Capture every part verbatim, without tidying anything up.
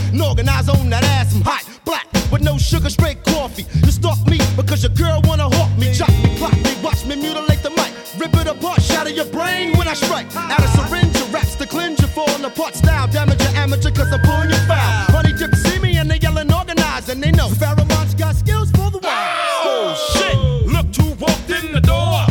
and organize on that ass. I'm hot, black, with no sugar, straight coffee. You stalk me because your girl wanna hawk me. Chop me, clock me, watch me mutilate the mic. Rip it apart, shatter your brain when I strike. Out of syringe, your raps to cleanse you, falling apart style. Damage your amateur cause I'm pulling your foul. Honey dip see me and they yelling organized and they know Pharaoh's got skills for the wild. Oh shit, look who walked in the door.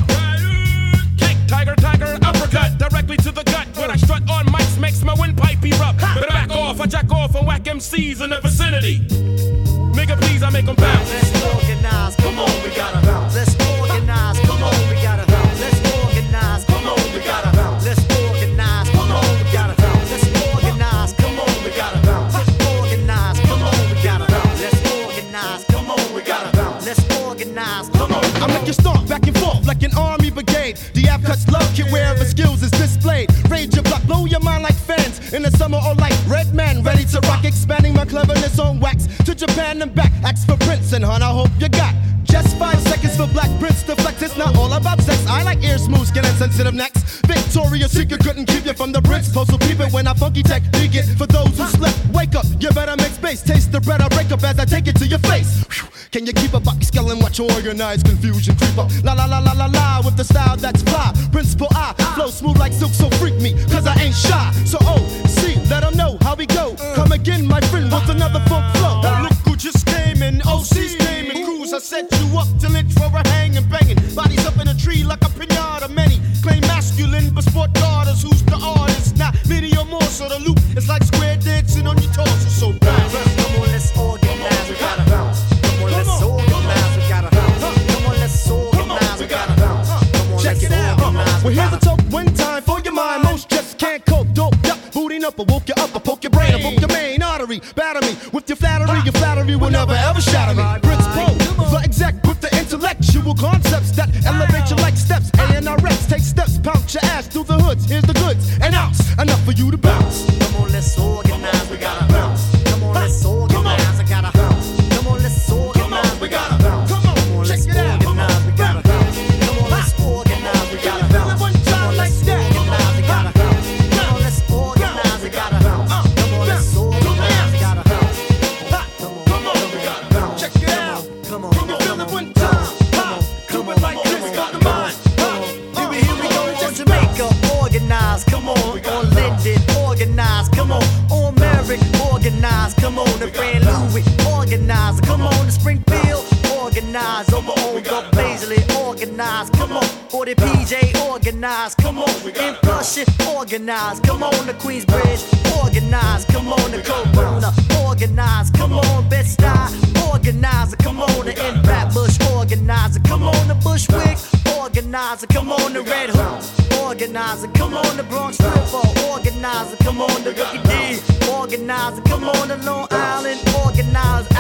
Kick, tiger, tiger, uppercut, directly to the gut. When I strut on mics, makes my windpipe erupt. Better back off, I jack off and whack M Cs in the vicinity. Nigga, please, I make them bounce. Let's organize, come on, we gotta bounce. Let's organize, come on, we gotta bounce. Let's organize, come on, we gotta bounce. Let's organize, come on, we gotta bounce. Let's organize, come on, we gotta bounce. Let's organize, come on, we gotta bounce. Let's organize, come on, we gotta bounce. Let's organize, come on. I make you stomp back and forth like an army brigade. The app cuts love kit wherever skills is displayed. Rage your block, blow your mind like fans. In the summer or like red man, ready to rock, expanding my cleverness on wax to Japan and back. Ask for Prince and hun, I hope you got just five seconds for Black Prince to flex. It's not all about sex. I like ear smooth skin and sensitive necks. Victoria's Secret couldn't keep you from the Prince. Postal peep it when I funky tech dig it. For those who slept, wake up. You better make space. Taste the bread I break up as I take it to your face. Whew. Can you keep a buck skeleton? Watch your organized confusion creep up. La la la la la la with the style that's fly. Principal I flow smooth like silk, so freak me, cause I ain't shy. So oh, see, let them know how we go. Come again, my friend, with another funk flow. Oh, look who just came in, O C's came in. Cruise, I set you up till it's for a hanging, banging. Bodies up in a tree like a pinata. Many claim masculine, but sport daughters. Who's the artist? Not many or more, so the loop is like square dancing on your torso. So bounce. Come on, let's organize, we gotta bounce. Come on, let's organize, we gotta bounce. Come on, let's organize, we gotta bounce. Come on, Check it out. Well, here's a talk one time for your mind. Most just can't cope. Doped up, booting up, I woke you up, I poke your brain, I poke your main artery. Batter me with your flattery. Your flattery will never ever shatter me. Prince Poe, the exec with the intellectual concepts that elevate you like steps. A N R X, take steps, pounce your ass through the hoods. Here's the goods and outs, enough for you to bounce. Come on, let's organize, we gotta bounce. Come on, let's organize, I gotta bounce. Come on, let's organize, we gotta bounce. Come on, let's check it out. organize, we gotta bounce. Come on, let's organize, we gotta bounce. One time like that. Organize, we gotta bounce. Come on, let's organize, we gotta bounce. Come on, let's organize, we gotta bounce. Come on, we gotta bounce. Check it out. Come on, Can you feel it one time? Do it like this, got the mind. Here we, here we go on Jamaica, organize, come on. On Linden, organize, come on. On Merrick, organize, come on. The Brand Louis, organize, come on. The Springfield, organize. Over on the Paisley, organize, come on. Or the P J, organize, come on. In Flushing, organize, come on. The Queensbridge, organize, come on. The Corona, organize, come on. Bed-Stuy, organize, come on. The in Flatbush, organize, come on. The Bushwick, organize, come on. The Red Hook, organize, come on. The Bronx River, organize, come on. The Rookie D, organize, come on. The Long Island, organize.